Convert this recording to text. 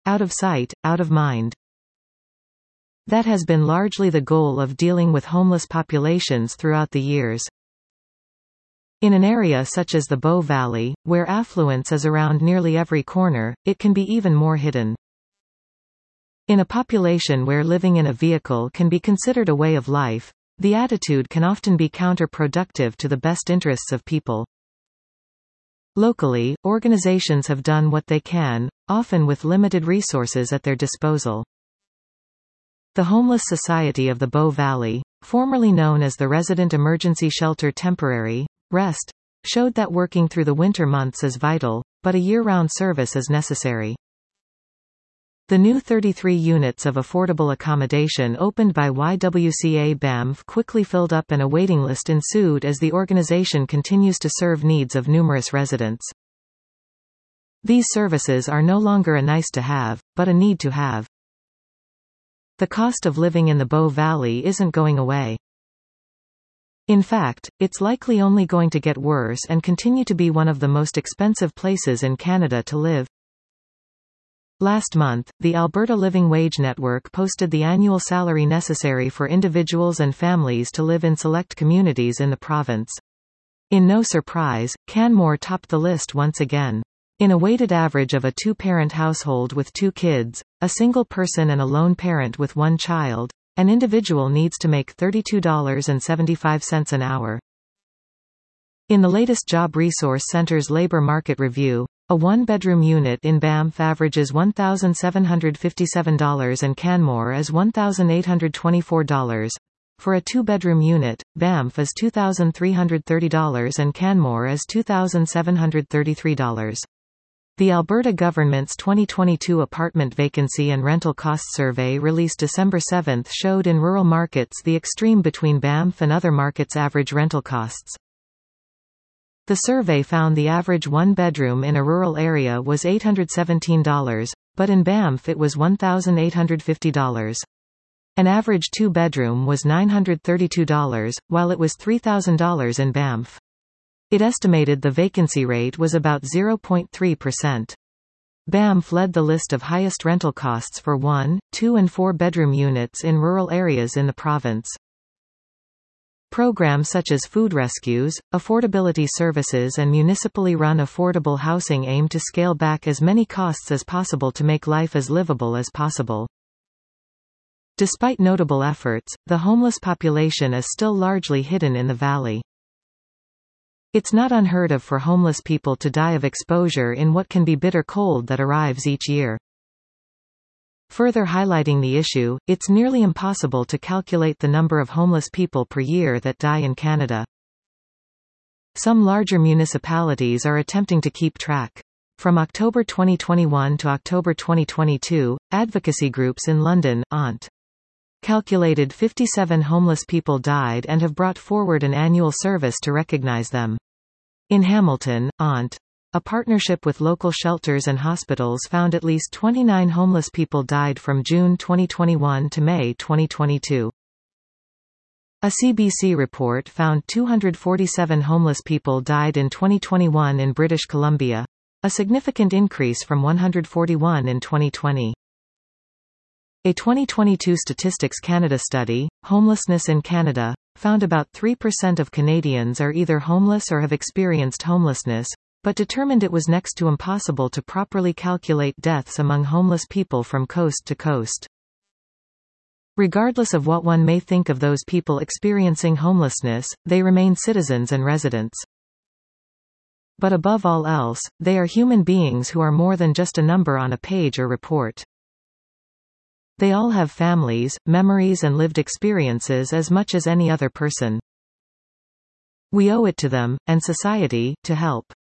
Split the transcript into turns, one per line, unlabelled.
Out of sight, out of mind. That has been largely the goal of dealing with homeless populations throughout the years. In an area such as the Bow Valley, where affluence is around nearly every corner, it can be even more hidden. In a population where living in a vehicle can be considered a way of life, the attitude can often be counterproductive to the best interests of people. Locally, organizations have done what they can, often with limited resources at their disposal. The Homeless Society of the Bow Valley, formerly known as the Resident Emergency Shelter Temporary, REST, showed that working through the winter months is vital, but a year-round service is necessary. The new 33 units of affordable accommodation opened by YWCA Banff quickly filled up and a waiting list ensued as the organization continues to serve needs of numerous residents. These services are no longer a nice-to-have, but a need-to-have. The cost of living in the Bow Valley isn't going away. In fact, it's likely only going to get worse and continue to be one of the most expensive places in Canada to live. Last month, the Alberta Living Wage Network posted the annual salary necessary for individuals and families to live in select communities in the province. In no surprise, Canmore topped the list once again. In a weighted average of a two-parent household with 2 kids, a single person and a lone parent with 1 child, an individual needs to make $32.75 an hour. In the latest Job Resource Centre's Labour Market Review, a 1-bedroom unit in Banff averages $1,757 and Canmore is $1,824. For a 2-bedroom unit, Banff is $2,330 and Canmore is $2,733. The Alberta government's 2022 apartment vacancy and rental costs survey released December 7 showed in rural markets the extreme between Banff and other markets' average rental costs. The survey found the average 1-bedroom in a rural area was $817, but in Banff it was $1,850. An average 2-bedroom was $932, while it was $3,000 in Banff. It estimated the vacancy rate was about 0.3%. Banff led the list of highest rental costs for 1, 2 and 4-bedroom units in rural areas in the province. Programs such as food rescues, affordability services and municipally run affordable housing aim to scale back as many costs as possible to make life as livable as possible. Despite notable efforts, the homeless population is still largely hidden in the valley. It's not unheard of for homeless people to die of exposure in what can be bitter cold that arrives each year. Further highlighting the issue, it's nearly impossible to calculate the number of homeless people per year that die in Canada. Some larger municipalities are attempting to keep track. From October 2021 to October 2022, advocacy groups in London, ONT, calculated 57 homeless people died and have brought forward an annual service to recognise them. In Hamilton, ONT, a partnership with local shelters and hospitals, found at least 29 homeless people died from June 2021 to May 2022. A CBC report found 247 homeless people died in 2021 in British Columbia, a significant increase from 141 in 2020. A 2022 Statistics Canada study, Homelessness in Canada, found about 3% of Canadians are either homeless or have experienced homelessness, but determined it was next to impossible to properly calculate deaths among homeless people from coast to coast. Regardless of what one may think of those people experiencing homelessness, they remain citizens and residents. But above all else, they are human beings who are more than just a number on a page or report. They all have families, memories and lived experiences as much as any other person. We owe it to them, and society, to help.